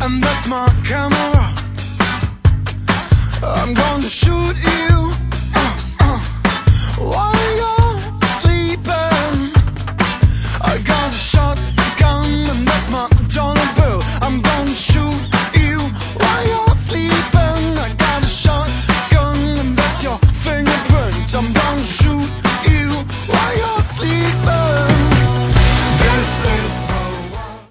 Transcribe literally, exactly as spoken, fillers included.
and that's my camera. I'm gonna shoot you uh, uh, while you're sleeping. I got a shotgun and that's my dollar bill. I'm gonna shoot you while you're sleeping. I got a shotgun and that's your fingerprint. I'm gonna shoot you while you're sleeping.